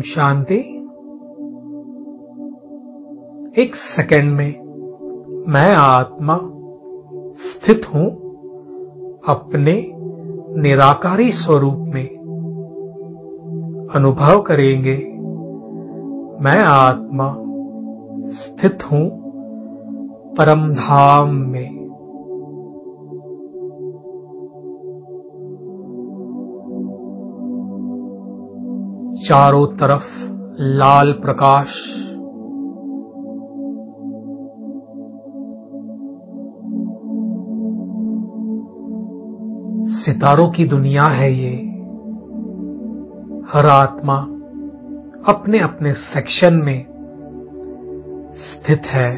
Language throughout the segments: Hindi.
शांति। एक सेकंड में मैं आत्मा स्थित हूं अपने निराकारी स्वरूप में। अनुभव करेंगे मैं आत्मा स्थित हूं परम धाम में। चारों तरफ लाल प्रकाश, सितारों की दुनिया है ये। हर आत्मा अपने अपने सेक्शन में स्थित है।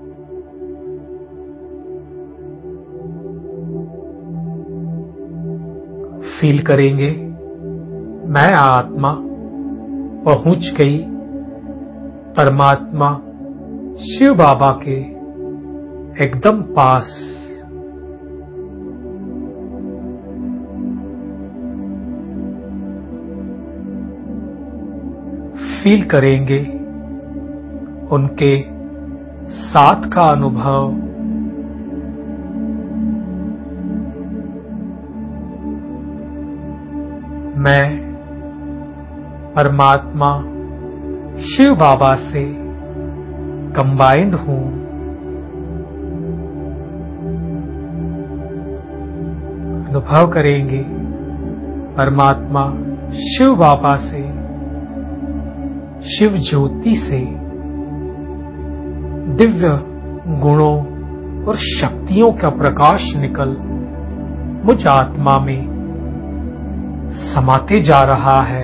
फील करेंगे मैं आत्मा पहुंच गई परमात्मा शिव बाबा के एकदम पास। फील करेंगे उनके साथ का अनुभव। मैं परमात्मा शिव बाबा से कंबाइंड हूं। अनुभव करेंगे परमात्मा शिव बाबा से, शिव ज्योति से दिव्य गुणों और शक्तियों का प्रकाश निकल मुझ आत्मा में समाते जा रहा है।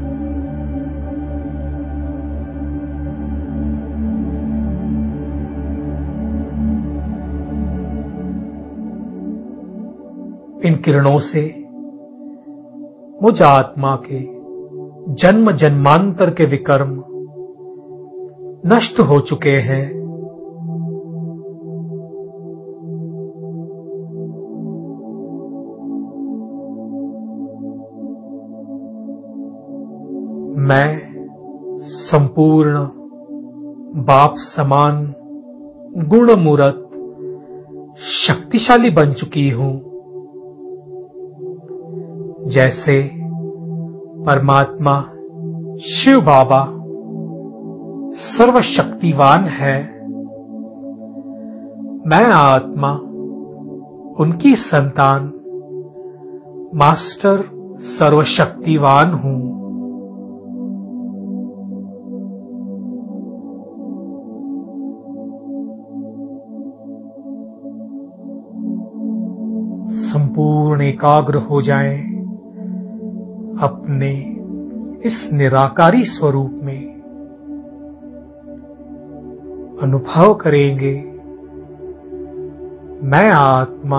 इन किरणों से मुझ आत्मा के जन्म जन्मांतर के विकर्म नष्ट हो चुके हैं। मैं संपूर्ण बाप समान गुणमूर्त शक्तिशाली बन चुकी हूं। जैसे परमात्मा शिव बाबा सर्वशक्तिवान है, मैं आत्मा उनकी संतान मास्टर सर्वशक्तिवान हूं। संपूर्ण एकाग्र हो जाएं अपने इस निराकारी स्वरूप में। अनुभव करेंगे मैं आत्मा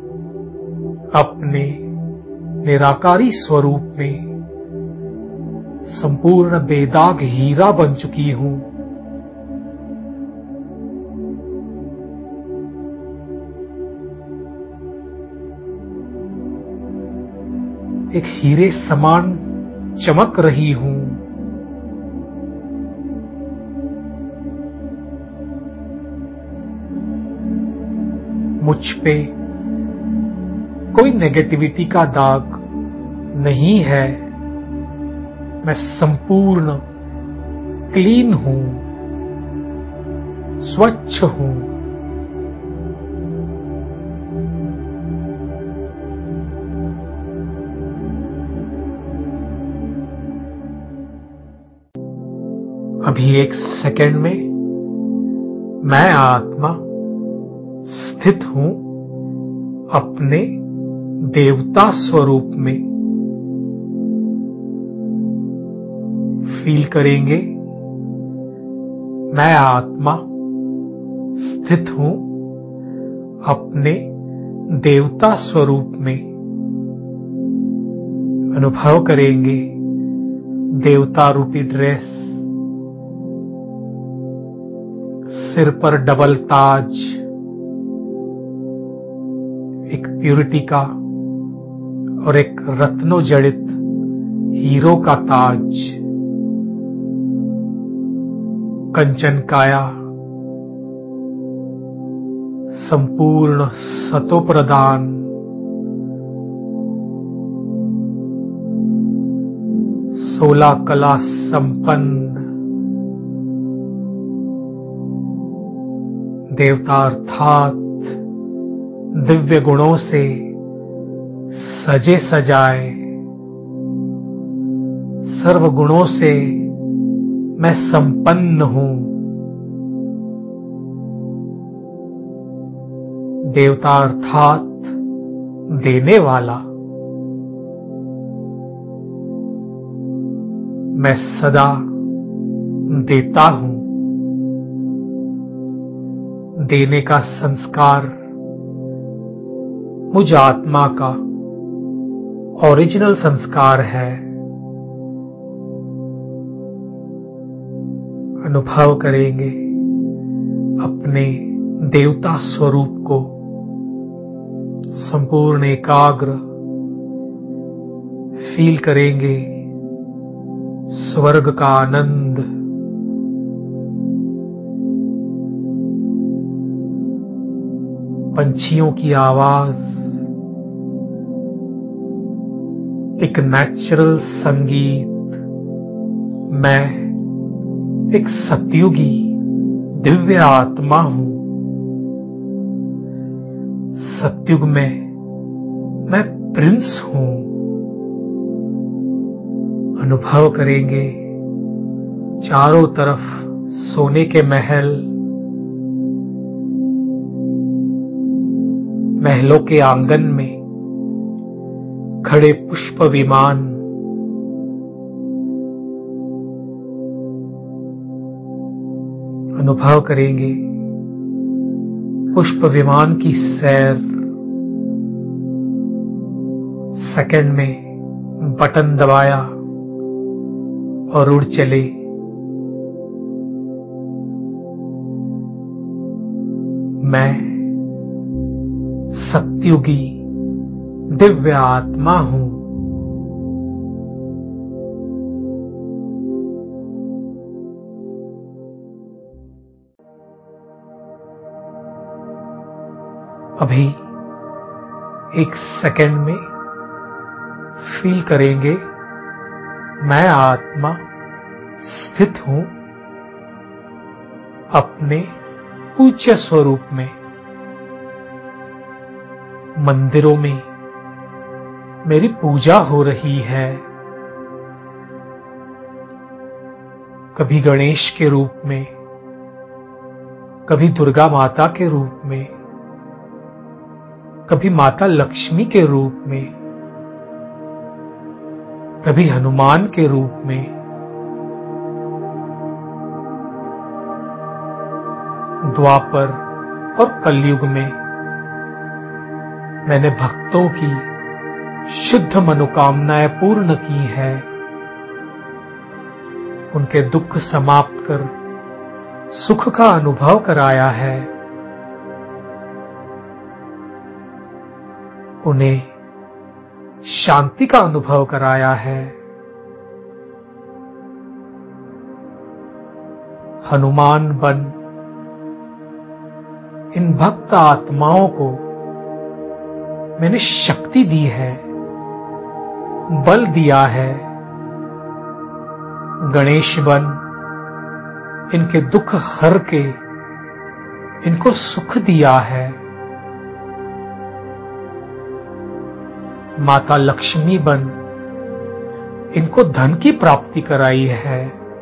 अपने निराकारी स्वरूप में संपूर्ण बेदाग हीरा बन चुकी हूं। एक हीरे समान चमक रही हूं। मुझ पे कोई नेगेटिविटी का दाग नहीं है। मैं संपूर्ण क्लीन हूं, स्वच्छ हूं। अभी एक सेकंड में मैं आत्मा स्थित हूं अपने देवता स्वरूप में। फील करेंगे मैं आत्मा स्थित हूं अपने देवता स्वरूप में। अनुभव करेंगे देवता रूपी ड्रेस, सिर पर डबल ताज, एक प्यूरिटी का और एक रत्नों जड़ित हीरो का ताज। कंचन काया, संपूर्ण सतोप्रदान, सोलह कला संपन्न देवता अर्थात दिव्य गुणों से सजे सजाए, सर्व गुणों से मैं संपन्न हूं। देवता अर्थात देने वाला, मैं सदा देता हूं। देने का संस्कार मुझ आत्मा का ओरिजिनल संस्कार है। अनुभव करेंगे अपने देवता स्वरूप को, संपूर्ण एकाग्र फील करेंगे स्वर्ग का आनंद। पंछियों की आवाज एक नेचुरल संगीत। मैं एक सतयुगी दिव्य आत्मा हूं। सतयुग में मैं प्रिंस हूं। अनुभव करेंगे चारों तरफ सोने के महल, महलों के आंगन में खड़े पुष्प विमान, अनुभव करेंगे पुष्प विमान की सैर। सेकंड में बटन दबाया और उड़ चले। मैं सतयुगी दिव्य आत्मा हूं। अभी एक सेकंड में फील करेंगे मैं आत्मा स्थित हूं अपने पूज्य स्वरूप में। मंदिरों में मेरी पूजा हो रही है, कभी गणेश के रूप में, कभी दुर्गा माता के रूप में, कभी माता लक्ष्मी के रूप में, कभी हनुमान के रूप में। द्वापर और कलयुग में मैंने भक्तों की शुद्ध मनोकामनाएं पूर्ण की है, उनके दुख समाप्त कर सुख का अनुभव कराया है, उन्हें शांति का अनुभव कराया है। हनुमान बन इन भक्त आत्माओं को मैंने शक्ति दी है, बल दिया है। गणेश बन इनके दुख हर के इनको सुख दिया है। माता लक्ष्मी बन इनको धन की प्राप्ति कराई है।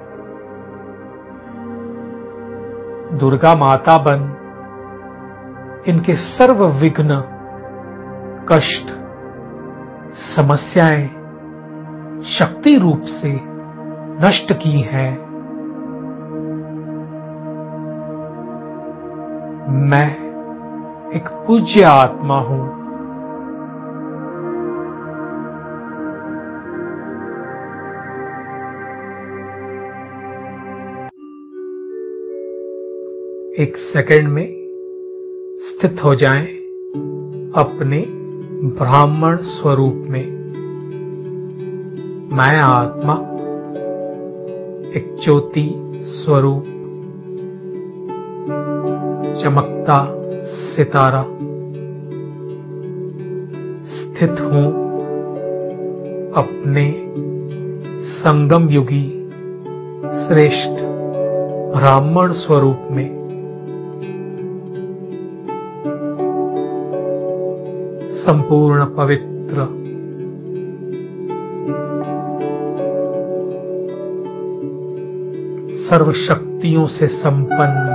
दुर्गा माता बन इनके सर्व विघ्न, कष्ट, समस्याएं शक्ति रूप से नष्ट की हैं। मैं एक पूज्य आत्मा हूं। एक सेकंड में स्थित हो जाएं अपने ब्राह्मण स्वरूप में। मैं आत्मा एक ज्योति स्वरूप चमकता सितारा, स्थित हूं अपने संगम युगी श्रेष्ठ ब्राह्मण स्वरूप में। संपूर्ण पवित्र सर्व शक्तियों से संपन्न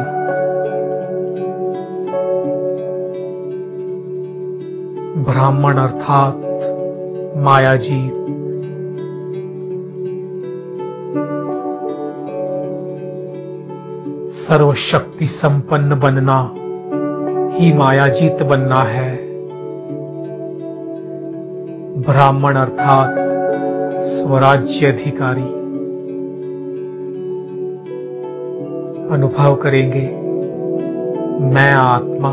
ब्राह्मण अर्थात मायाजीत, सर्व शक्ति संपन्न बनना ही मायाजीत बनना है। ब्राह्मण अर्थात स्वराज्य अधिकारी। अनुभव करेंगे मैं आत्मा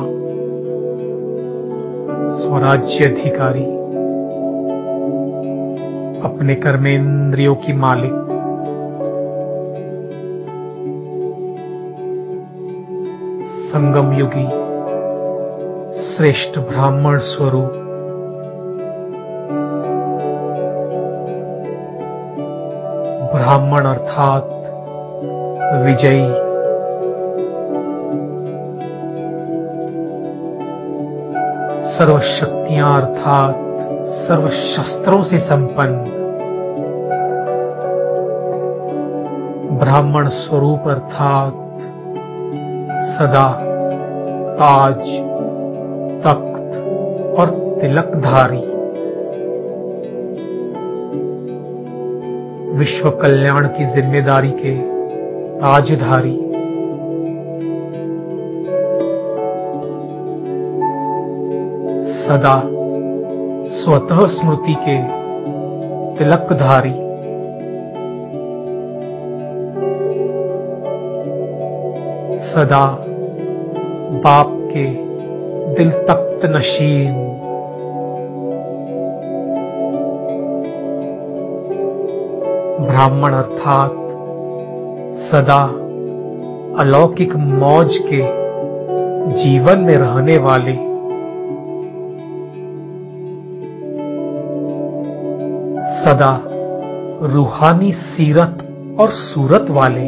स्वराज्य अधिकारी, अपने कर्मेंद्रियों की मालिक, संगम युगी श्रेष्ठ ब्राह्मण स्वरूप। ब्राह्मण अर्थात विजयी, सर्व शक्तियां अर्थात सर्व शस्त्रों से संपन्न ब्राह्मण स्वरूप अर्थात सदा ताज, तख्त और तिलकधारी, विश्व कल्याण की जिम्मेदारी के ताजधारी, सदा स्वतः स्मृति के तिलकधारी, सदा बाप के दिल तख्त नशीन, ब्राह्मण अर्थात सदा अलौकिक मौज के जीवन में रहने वाले, सदा रूहानी सीरत और सूरत वाले,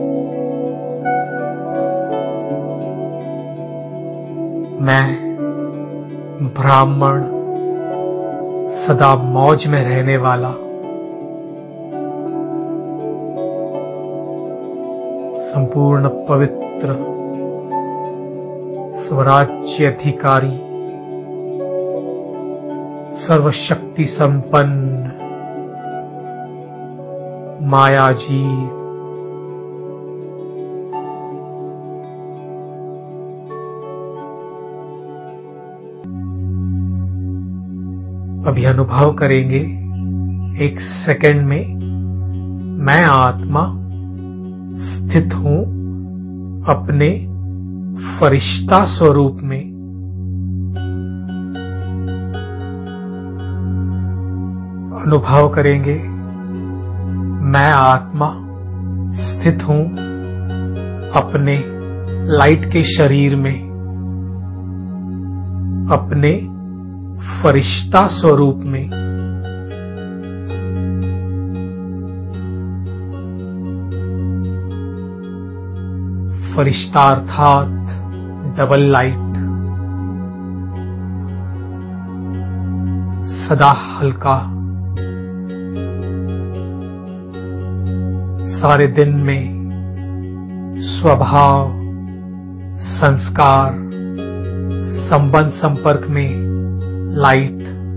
मैं ब्राह्मण सदा मौज में रहने वाला, संपूर्ण पवित्र स्वराज्य अधिकारी, सर्वशक्ति संपन्न मायाजीत। अभी अनुभव करेंगे एक सेकंड में मैं आत्मा स्थित हूं अपने फरिश्ता स्वरूप में। अनुभव करेंगे मैं आत्मा स्थित हूं अपने लाइट के शरीर में, अपने फरिश्ता स्वरूप में। फरिश्ता अर्थात डबल लाइट, सदा हल्का, सारे दिन में स्वभाव, संस्कार, संबंध संपर्क में लाइट।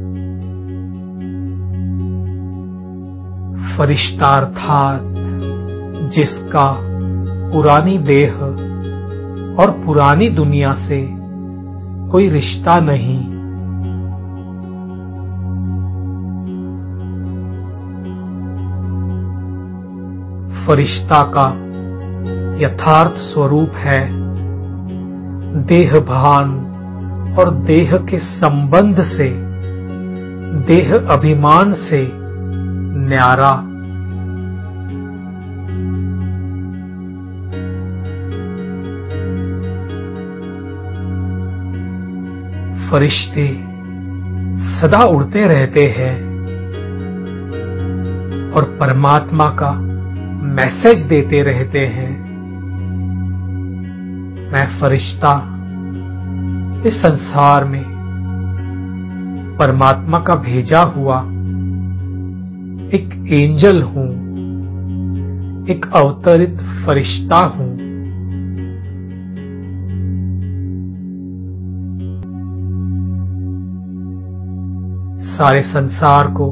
फरिश्ता अर्थात जिसका पुरानी देह और पुरानी दुनिया से कोई रिश्ता नहीं। फरिश्ता का यथार्थ स्वरूप है देह भान और देह के संबंध से, देह अभिमान से न्यारा। फरिश्ते सदा उड़ते रहते हैं और परमात्मा का मैसेज देते रहते हैं। मैं फरिश्ता इस संसार में परमात्मा का भेजा हुआ एक एंजल हूं, एक अवतरित फरिश्ता हूं। सारे संसार को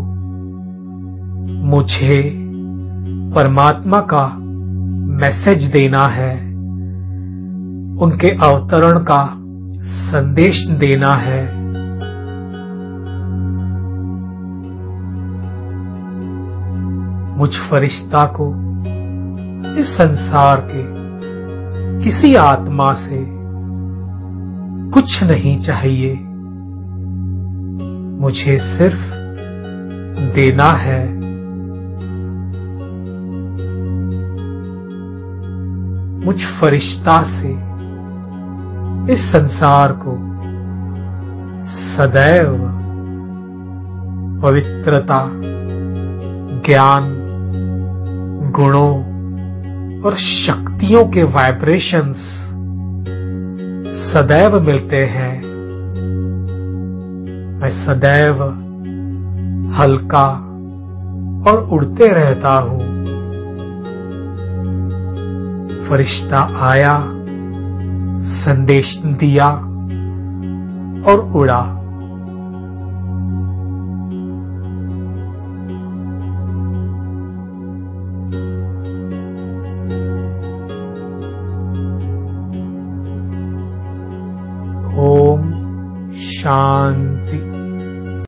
मुझे परमात्मा का मैसेज देना है, उनके अवतरण का संदेश देना है। मुझ फरिश्ता को इस संसार के किसी आत्मा से कुछ नहीं चाहिए, मुझे सिर्फ देना है। मुझ फरिश्ता से इस संसार को सदैव पवित्रता, ज्ञान, गुणों और शक्तियों के वाइब्रेशंस सदैव मिलते हैं। मैं सदैव हल्का और उड़ते रहता हूं। फरिश्ता आया, संदेश दिया और उड़ा। ओम शांति।